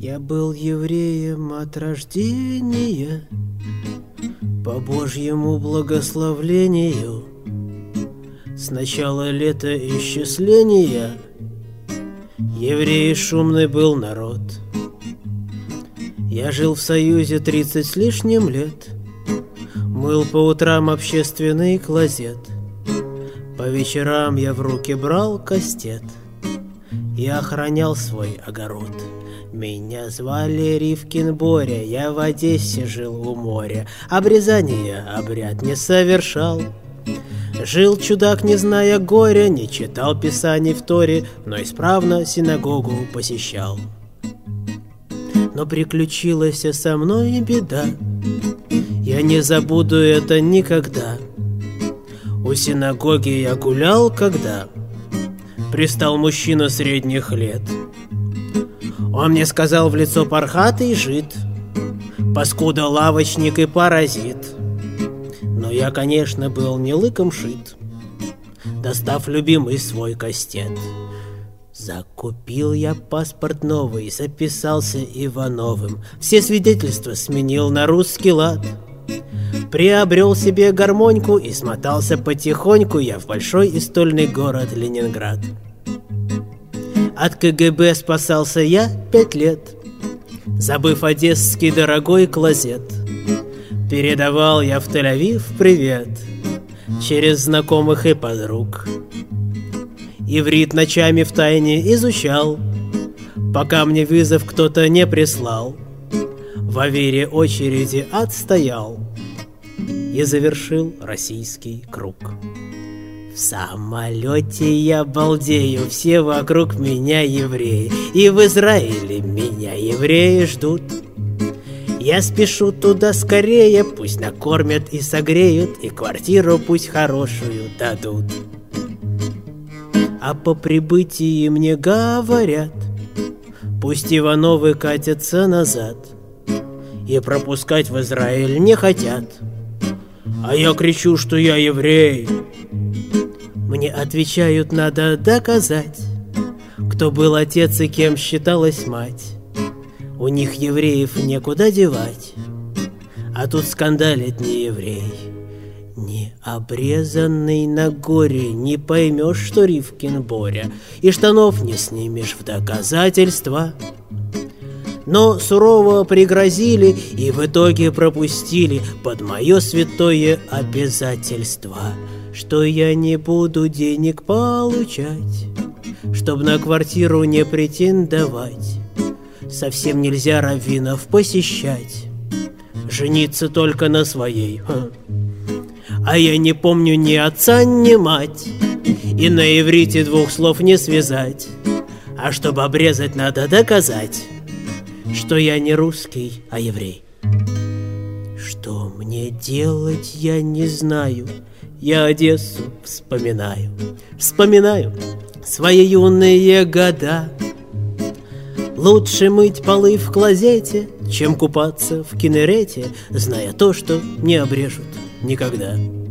Я был евреем от рождения, по Божьему благословлению. С начала лета исчисления евреи шумный был народ. Я жил в Союзе 30 с лишним лет, мыл по утрам общественный клозет. По вечерам я в руки брал кастет и охранял свой огород. Меня звали Ривкин Боря, я в Одессе жил у моря. Обрезание обряд не совершал. Жил чудак, не зная горя, не читал писаний в Торе, но исправно синагогу посещал. Но приключилась со мной беда, я не забуду это никогда. У синагоги я гулял, когда пристал мужчина средних лет. Он мне сказал в лицо: пархатый жид, паскуда, лавочник и паразит. Но я, конечно, был не лыком шит, достав любимый свой кастет. Закупил я паспорт новый, записался Ивановым, все свидетельства сменил на русский лад. Приобрел себе гармоньку и смотался потихоньку я в большой и стольный город Ленинград. От КГБ спасался я 5 лет, забыв одесский дорогой клозет. Передавал я в Тель-Авив привет через знакомых и подруг. Иврит ночами втайне изучал, пока мне вызов кто-то не прислал. В Авере очереди отстоял и завершил российский круг. В самолете я балдею, все вокруг меня евреи, и в Израиле меня евреи ждут. Я спешу туда скорее, пусть накормят и согреют, и квартиру пусть хорошую дадут. А по прибытии мне говорят: пусть Ивановы катятся назад, и пропускать в Израиль не хотят. А я кричу, что я еврей. Мне отвечают: надо доказать, кто был отец и кем считалась мать. У них евреев некуда девать, а тут скандалит не еврей. Не обрезанный на горе не поймешь, что Ривкин Боря, и штанов не снимешь в доказательство. Но сурово пригрозили и в итоге пропустили под мое святое обязательство, что я не буду денег получать, чтоб на квартиру не претендовать. Совсем нельзя раввинов посещать, жениться только на своей. А я не помню ни отца, ни мать, и на иврите 2 слов не связать. А чтобы обрезать, надо доказать, что я не русский, а еврей. Что мне делать, я не знаю. Я Одессу вспоминаю, вспоминаю свои юные года. Лучше мыть полы в клозете, чем купаться в Кинерете, зная то, что не обрежут никогда.